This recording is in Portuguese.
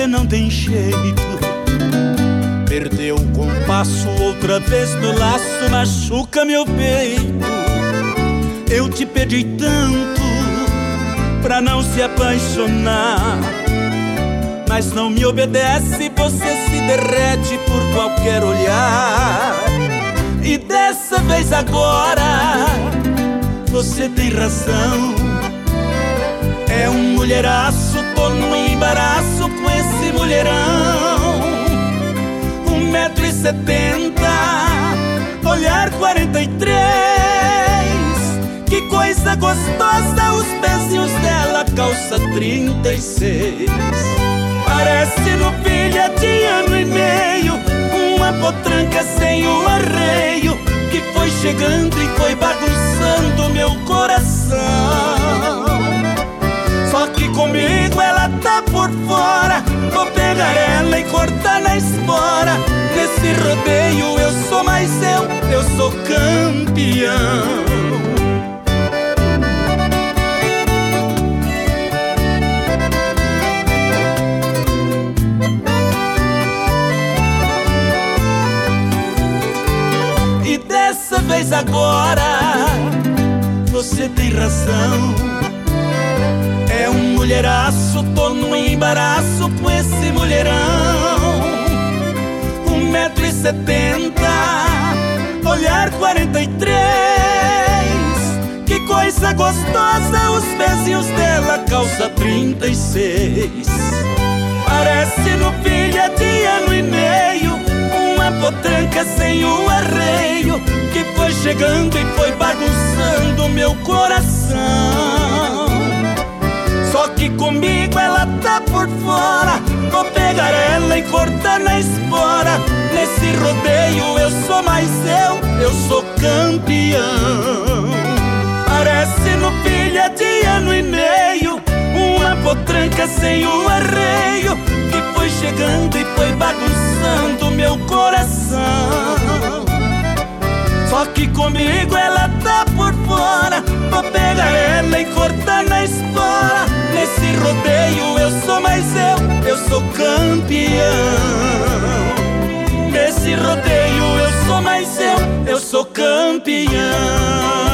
você não tem jeito. Perdeu o compasso outra vez no laço, machuca meu peito. Eu te pedi tanto pra não se apaixonar, mas não me obedece, você se derrete por qualquer olhar. E dessa vez agora você tem razão. É um mulheraço, tô no embaraço com esse mulherão. 1,70 m, olhar 43. Que coisa gostosa, os pezinhos dela, calça 36. Parece novilha de ano e meio, uma potranca sem o arreio, que foi chegando e foi bagunçando meu coração. Só que comigo ela tá por fora, vou pegar ela e cortar na espora. Nesse rodeio eu sou mais eu sou campeão. E dessa vez agora você tem razão. É um mulheraço, tô no embaraço com esse mulherão. 1,70 m, olhar 43. Que coisa gostosa, os pezinhos dela, calça 36. Parece novilha de ano e meio, uma potranca sem o arreio, que foi chegando e foi bagunçando meu coração. Só que comigo ela tá por fora, vou pegar ela e cortar na espora. Nesse rodeio eu sou mais eu sou campeão. Parece novilha de ano e meio, uma potranca sem o arreio, que foi chegando e foi bagunçando meu coração. Só que comigo ela tá por fora, vou pegar ela e cortar na espora. Nesse rodeio eu sou mais eu sou campeão. Nesse rodeio eu sou mais eu sou campeão.